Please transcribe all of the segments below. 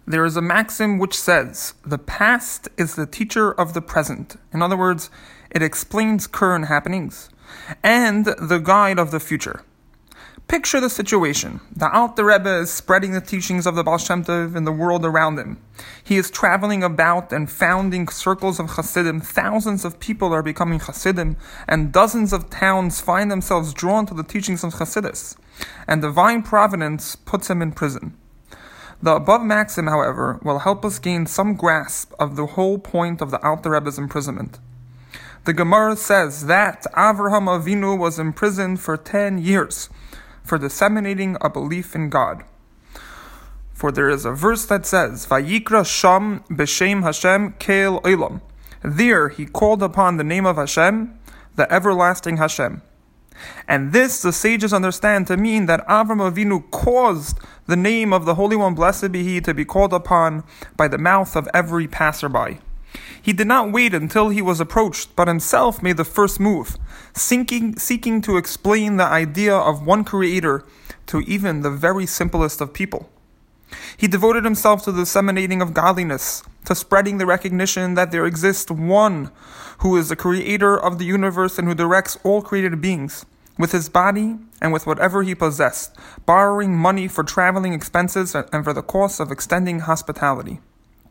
There is a maxim which says, the past is the teacher of the present. In other words, it explains current happenings, and the guide of the future. Picture the situation. The Alter Rebbe is spreading the teachings of the Baal Shem Tov in the world around him. He is traveling about and founding circles of Hasidim. Thousands of people are becoming Hasidim, and dozens of towns find themselves drawn to the teachings of Hasidus. And divine providence puts him in prison. The above maxim, however, will help us gain some grasp of the whole point of the Alter Rebbe's imprisonment. The Gemara says that Avraham Avinu was imprisoned for 10 years for disseminating a belief in God. For there is a verse that says, Vayikra Sham b'Shem Hashem Keil Olam. There he called upon the name of Hashem, the everlasting Hashem. And this the sages understand to mean that Avraham Avinu caused the name of the Holy One, blessed be He, to be called upon by the mouth of every passerby. He did not wait until he was approached, but himself made the first move, seeking to explain the idea of one Creator to even the very simplest of people. He devoted himself to the disseminating of godliness, to spreading the recognition that there exists one who is the Creator of the universe and who directs all created beings, with his body and with whatever he possessed, borrowing money for traveling expenses and for the cost of extending hospitality.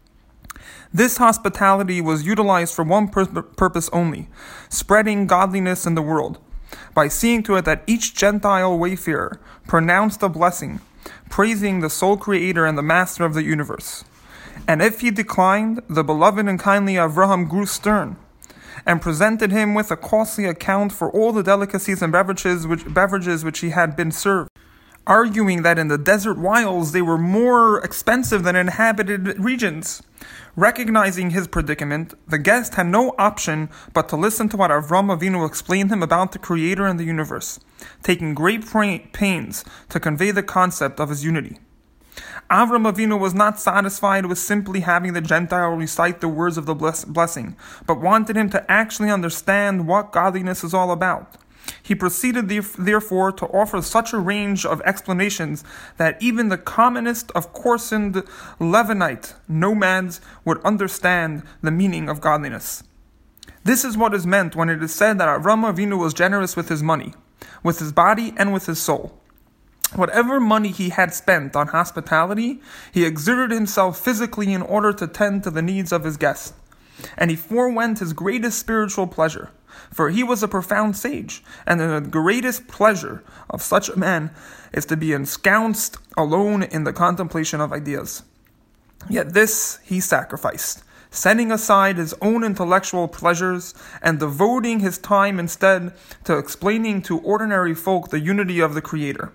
This hospitality was utilized for one purpose only, spreading godliness in the world, by seeing to it that each Gentile wayfarer pronounced a blessing, praising the sole Creator and the Master of the universe. And if he declined, the beloved and kindly Avraham grew stern, and presented him with a costly account for all the delicacies and beverages which he had been served, arguing that in the desert wilds they were more expensive than inhabited regions. Recognizing his predicament, the guest had no option but to listen to what Avraham Avinu explained him about the Creator and the universe, taking great pains to convey the concept of his unity. Avraham Avinu was not satisfied with simply having the Gentile recite the words of the blessing, but wanted him to actually understand what godliness is all about. He proceeded, therefore, to offer such a range of explanations that even the commonest of coarsened Levinite nomads would understand the meaning of godliness. This is what is meant when it is said that Avraham Avinu was generous with his money, with his body, and with his soul. Whatever money he had spent on hospitality, he exerted himself physically in order to tend to the needs of his guests, and he forewent his greatest spiritual pleasure. For he was a profound sage, and the greatest pleasure of such a man is to be ensconced alone in the contemplation of ideas. Yet this he sacrificed, setting aside his own intellectual pleasures and devoting his time instead to explaining to ordinary folk the unity of the Creator.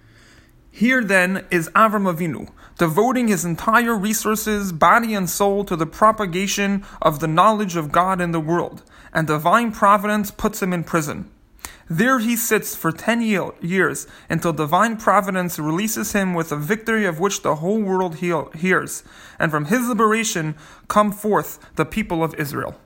Here then is Avraham Avinu, devoting his entire resources, body and soul, to the propagation of the knowledge of God in the world, and divine providence puts him in prison. There he sits for 10 years until divine providence releases him with a victory of which the whole world hears, and from his liberation come forth the people of Israel.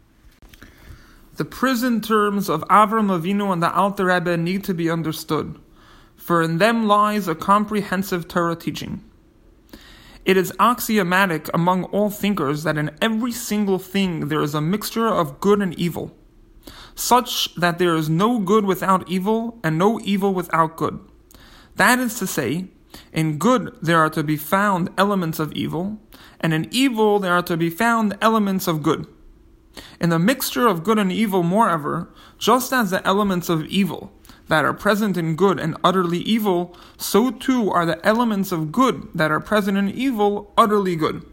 The prison terms of Avraham Avinu and the Alter Rebbe need to be understood, for in them lies a comprehensive Torah teaching. It is axiomatic among all thinkers that in every single thing there is a mixture of good and evil, such that there is no good without evil and no evil without good. That is to say, in good there are to be found elements of evil, and in evil there are to be found elements of good. In the mixture of good and evil, moreover, just as the elements of evil that are present in good and utterly evil, so too are the elements of good that are present in evil utterly good.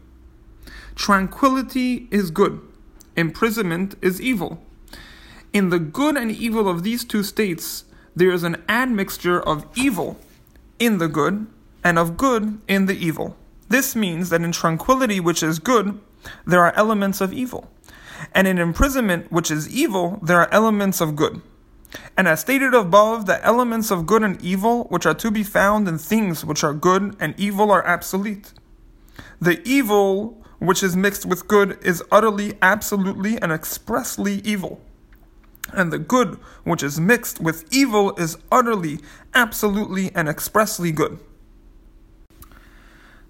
Tranquility is good. Imprisonment is evil. In the good and evil of these two states, there is an admixture of evil in the good and of good in the evil. This means that in tranquility, which is good, there are elements of evil, and in imprisonment, which is evil, there are elements of good. And as stated above, the elements of good and evil, which are to be found in things which are good and evil, are absolute. The evil which is mixed with good is utterly, absolutely, and expressly evil. And the good which is mixed with evil is utterly, absolutely, and expressly good.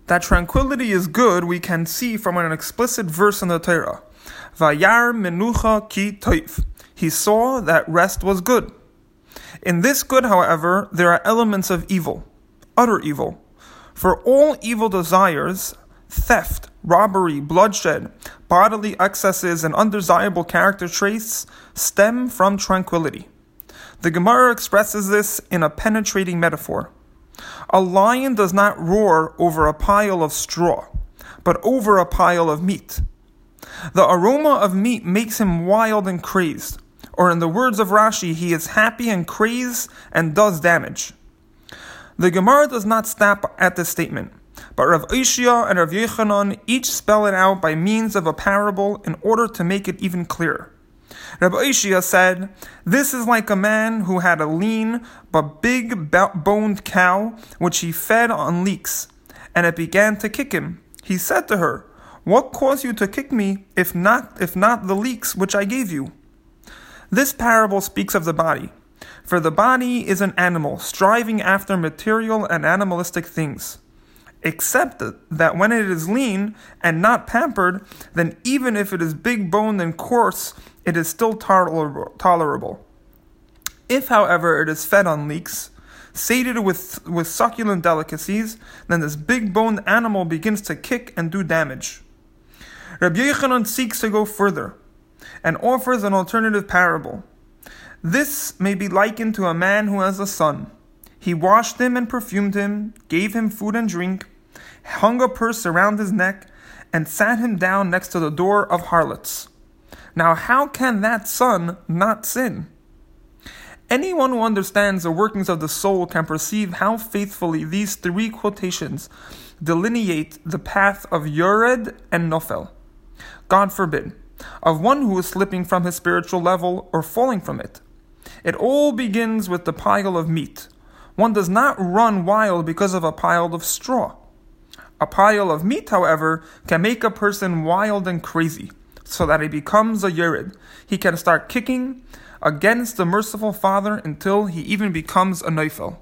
That tranquility is good we can see from an explicit verse in the Torah. Vayar menucha ki toiv. He saw that rest was good. In this good, however, there are elements of evil, utter evil. For all evil desires, theft, robbery, bloodshed, bodily excesses, and undesirable character traits stem from tranquility. The Gemara expresses this in a penetrating metaphor. A lion does not roar over a pile of straw, but over a pile of meat. The aroma of meat makes him wild and crazed, or in the words of Rashi, he is happy and crazed and does damage. The Gemara does not stop at this statement, but Rav Oshia and Rav Yochanan each spell it out by means of a parable in order to make it even clearer. Rav Oshia said, "This is like a man who had a lean but big-boned cow which he fed on leeks, and it began to kick him. He said to her, 'What caused you to kick me, if not the leeks which I gave you?'" This parable speaks of the body, for the body is an animal striving after material and animalistic things. Except that when it is lean and not pampered, then even if it is big-boned and coarse, it is still tolerable. If, however, it is fed on leeks, sated with succulent delicacies, then this big-boned animal begins to kick and do damage. Rabbi Yochanan seeks to go further and offers an alternative parable. This may be likened to a man who has a son. He washed him and perfumed him, gave him food and drink, hung a purse around his neck, and sat him down next to the door of harlots. Now how can that son not sin? Anyone who understands the workings of the soul can perceive how faithfully these three quotations delineate the path of Yored and Nofel. God forbid, of one who is slipping from his spiritual level or falling from it. It all begins with the pile of meat. One does not run wild because of a pile of straw. A pile of meat, however, can make a person wild and crazy, so that he becomes a Yerid. He can start kicking against the merciful Father until he even becomes a Neifel.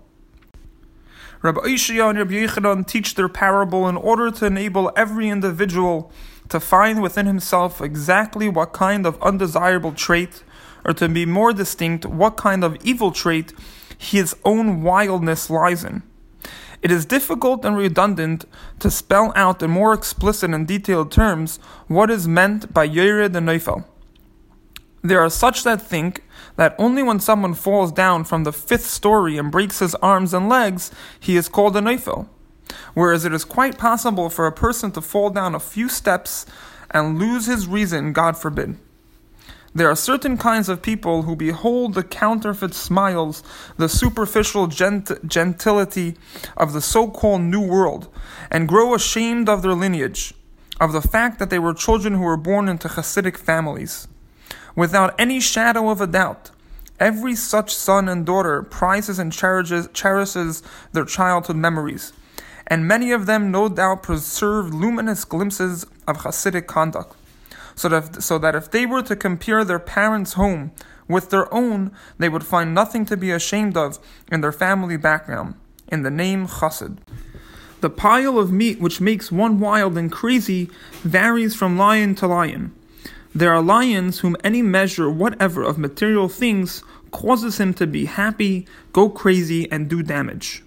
Rabbi Oshia and Rabbi Yochanan teach their parable in order to enable every individual to find within himself exactly what kind of undesirable trait, or to be more distinct, what kind of evil trait his own wildness lies in. It is difficult and redundant to spell out in more explicit and detailed terms what is meant by Yered and Neifel. There are such that think that only when someone falls down from the 5th story and breaks his arms and legs, he is called a Neifel, whereas it is quite possible for a person to fall down a few steps and lose his reason, God forbid. There are certain kinds of people who behold the counterfeit smiles, the superficial gentility of the so-called New World, and grow ashamed of their lineage, of the fact that they were children who were born into Hasidic families. Without any shadow of a doubt, every such son and daughter prizes and cherishes their childhood memories, and many of them no doubt preserve luminous glimpses of Hasidic conduct. So that if they were to compare their parents' home with their own, they would find nothing to be ashamed of in their family background, in the name Chassid. The pile of meat which makes one wild and crazy varies from lion to lion. There are lions whom any measure whatever of material things causes him to be happy, go crazy, and do damage.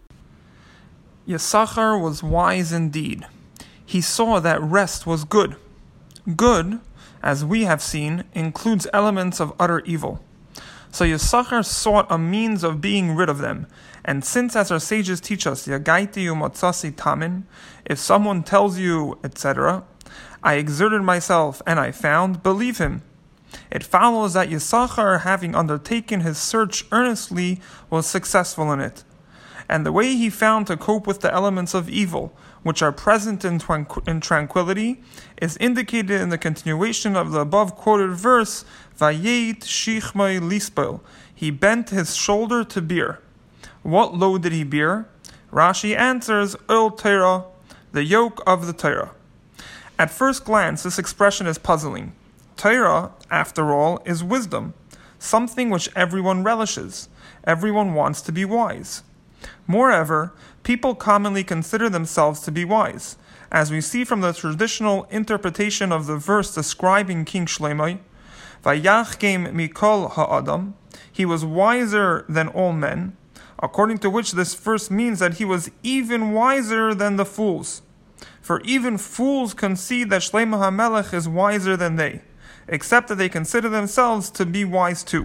Yisachar was wise indeed. He saw that rest was good. Good, as we have seen, includes elements of utter evil. So Yisachar sought a means of being rid of them, and since, as our sages teach us, Yagaiti umotzasi tamin, if someone tells you, etc., I exerted myself and I found, believe him. It follows that Yisachar, having undertaken his search earnestly, was successful in it. And the way he found to cope with the elements of evil, which are present in tranquility, is indicated in the continuation of the above-quoted verse, Vayet shichmai lispel. He bent his shoulder to bear. What load did he bear? Rashi answers, Ul Torah, the yoke of the Torah. At first glance, this expression is puzzling. Torah, after all, is wisdom, something which everyone relishes. Everyone wants to be wise. Moreover, people commonly consider themselves to be wise, as we see from the traditional interpretation of the verse describing King Shlomo, Vayachkem mikol ha'adam, he was wiser than all men, according to which this verse means that he was even wiser than the fools. For even fools concede that Shlomo HaMelech is wiser than they, except that they consider themselves to be wise too.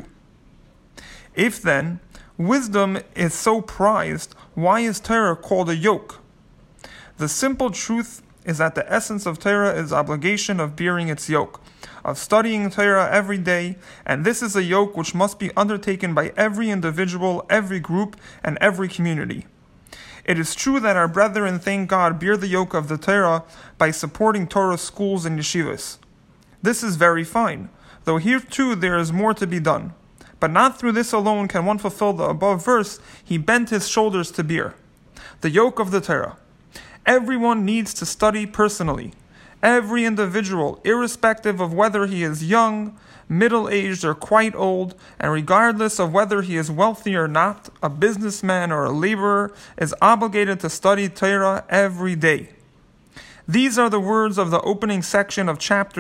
If then, wisdom is so prized, why is Torah called a yoke? The simple truth is that the essence of Torah is obligation of bearing its yoke, of studying Torah every day, and this is a yoke which must be undertaken by every individual, every group, and every community. It is true that our brethren, thank God, bear the yoke of the Torah by supporting Torah schools and yeshivas. This is very fine, though here too there is more to be done. But not through this alone can one fulfill the above verse, he bent his shoulders to bear. The yoke of the Torah. Everyone needs to study personally. Every individual, irrespective of whether he is young, middle-aged, or quite old, and regardless of whether he is wealthy or not, a businessman or a laborer, is obligated to study Torah every day. These are the words of the opening section of chapter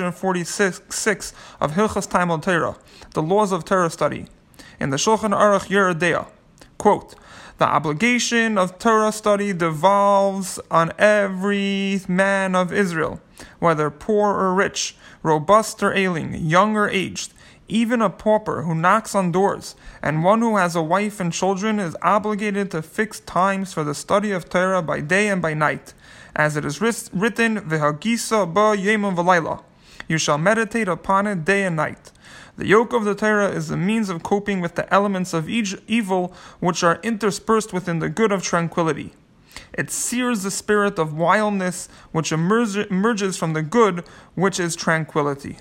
246 of Hilchos Talmud Torah, the laws of Torah study, in the Shulchan Aruch Yoreh De'ah. Quote, the obligation of Torah study devolves on every man of Israel, whether poor or rich, robust or ailing, young or aged. Even a pauper who knocks on doors, and one who has a wife and children is obligated to fix times for the study of Torah by day and by night, as it is written, V'hagisa ba yomim v'layla. You shall meditate upon it day and night. The yoke of the Torah is the means of coping with the elements of evil which are interspersed within the good of tranquility. It sears the spirit of wildness which emerges from the good, which is tranquility.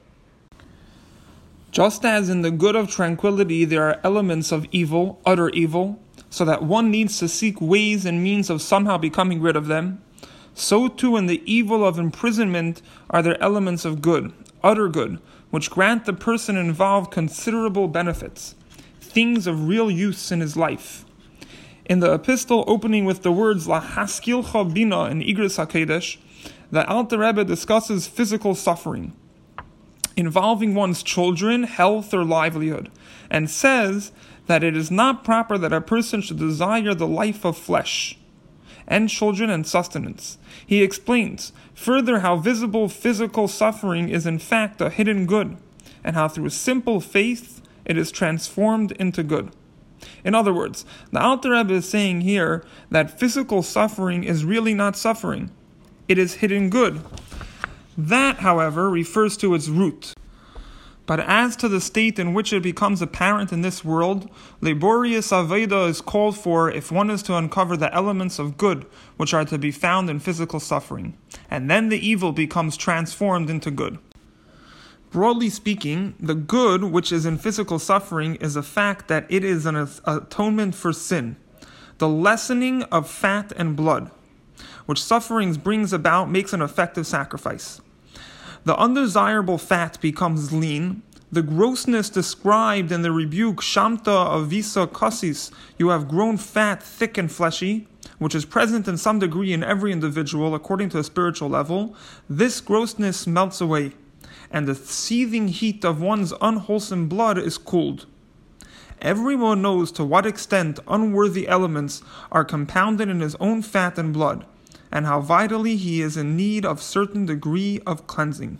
Just as in the good of tranquility there are elements of evil, utter evil, so that one needs to seek ways and means of somehow becoming rid of them, so too in the evil of imprisonment are there elements of good, utter good, which grant the person involved considerable benefits, things of real use in his life. In the epistle opening with the words Lahaskilcha Bina in Igros HaKodesh, the Alter Rebbe discusses physical suffering, involving one's children, health, or livelihood, and says that it is not proper that a person should desire the life of flesh, and children and sustenance. He explains further how visible physical suffering is in fact a hidden good, and how through simple faith it is transformed into good. In other words, the Alter Rebbe is saying here that physical suffering is really not suffering. It is hidden good. That, however, refers to its root. But as to the state in which it becomes apparent in this world, laborious aveda is called for if one is to uncover the elements of good which are to be found in physical suffering, and then the evil becomes transformed into good. Broadly speaking, the good which is in physical suffering is the fact that it is an atonement for sin, the lessening of fat and blood, which sufferings brings about makes an effective sacrifice. The undesirable fat becomes lean. The grossness described in the rebuke Shamta Avisa Kasis, you have grown fat, thick, and fleshy, which is present in some degree in every individual according to a spiritual level, this grossness melts away, and the seething heat of one's unwholesome blood is cooled. Everyone knows to what extent unworthy elements are compounded in his own fat and blood, and how vitally he is in need of certain degree of cleansing.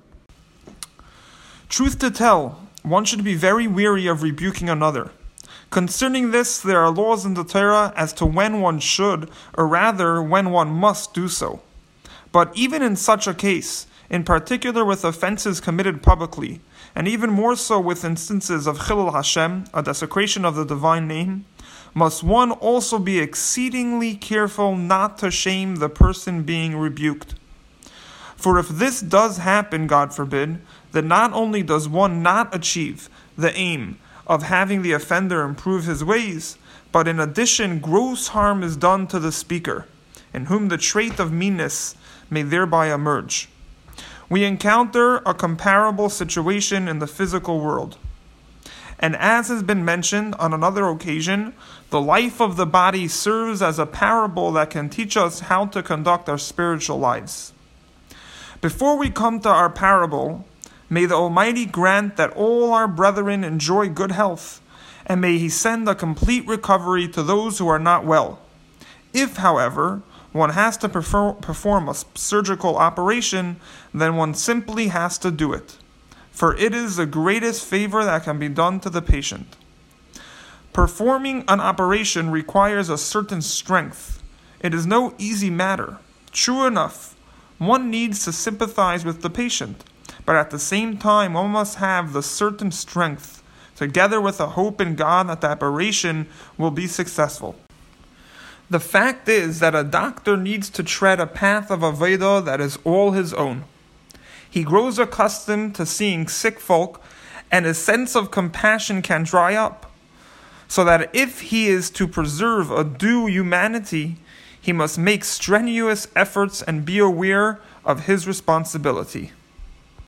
Truth to tell, one should be very wary of rebuking another. Concerning this, there are laws in the Torah as to when one should, or rather when one must do so. But even in such a case, in particular with offenses committed publicly, and even more so with instances of Chilul Hashem, a desecration of the divine name, must one also be exceedingly careful not to shame the person being rebuked. For if this does happen, God forbid, then not only does one not achieve the aim of having the offender improve his ways, but in addition gross harm is done to the speaker, in whom the trait of meanness may thereby emerge. We encounter a comparable situation in the physical world. And as has been mentioned on another occasion, the life of the body serves as a parable that can teach us how to conduct our spiritual lives. Before we come to our parable, may the Almighty grant that all our brethren enjoy good health, and may He send a complete recovery to those who are not well. If, however, one has to perform a surgical operation, then one simply has to do it, for it is the greatest favor that can be done to the patient. Performing an operation requires a certain strength. It is no easy matter. True enough, one needs to sympathize with the patient, but at the same time one must have the certain strength, together with a hope in God that the operation will be successful. The fact is that a doctor needs to tread a path of Avodah that is all his own. He grows accustomed to seeing sick folk, and his sense of compassion can dry up, so that if he is to preserve a due humanity, he must make strenuous efforts and be aware of his responsibility.